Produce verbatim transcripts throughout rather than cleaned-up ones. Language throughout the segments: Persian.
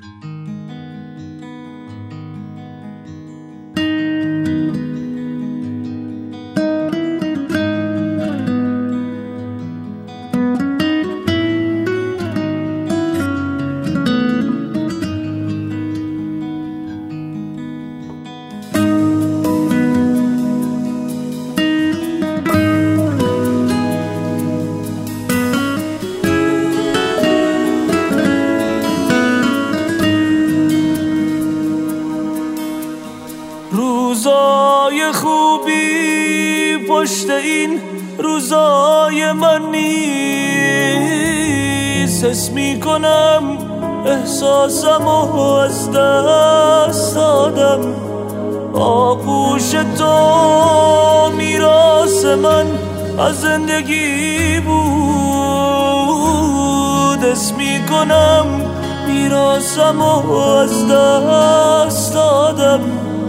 روزای خوبی پشت این روزای من نیست. حس میکنم احساسم و از دست دادم. آغوش تو میراث من از زندگی بود. حس میکنم میراثم و از دست دادم.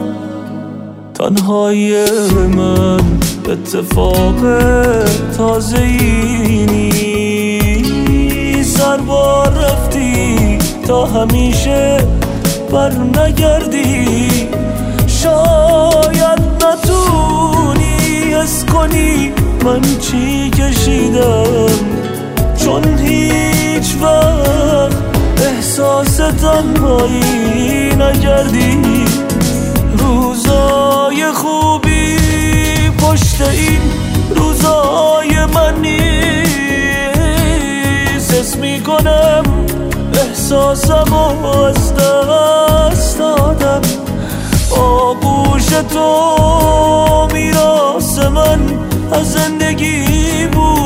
تنهایی من اتفاق تازه‌ای نیست. هر بار رفتی تا همیشه بر نگردی. شاید نتونی حس کنی من چی کشیدم، چون هیچ وقت احساس تنهایی نکردی. روزای خوبی پشت این روزای من نیست. حس میکنم احساسم و از دست دادم. آغوش تو میراث من از زندگی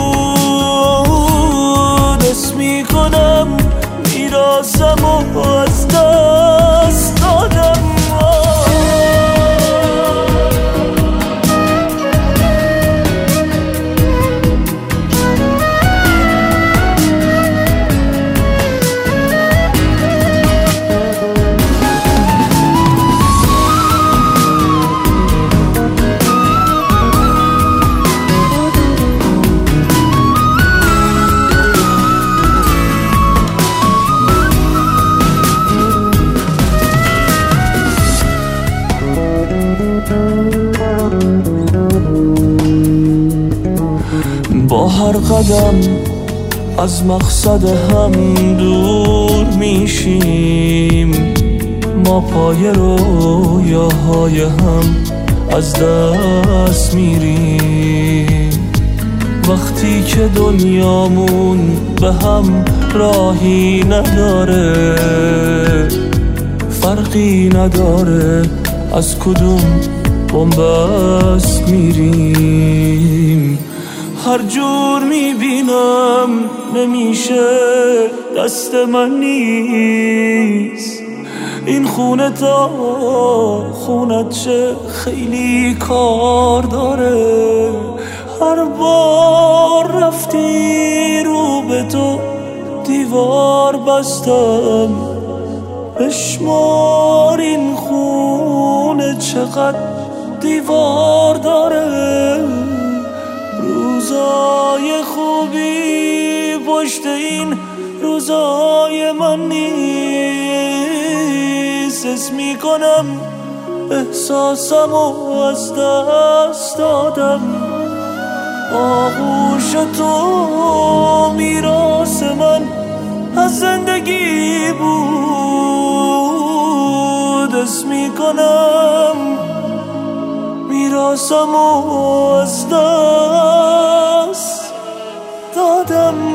بود. حس میکنم میراثم و از دست دادم. با هر قدم از مقصد هم دور میشیم. ما پای رویاهای هم از دست میریم. وقتی که دنیامون به هم راهی نداره، فرقی نداره از کدوم بنبست میریم. هر جور میبینم نمیشه، دست من نیست. این خونه تا خونت چه خیلی کار داره. هر بار رفتی رو به تو دیوار بستم. بشمار این خونه چقدر دیوار داره. روزای خوبی پشت این روزای من نیست. حس میکنم احساسم و از دست دادم. آغوش تو میراث من از زندگی بود. حس میکنم میراثم و از دست دادم.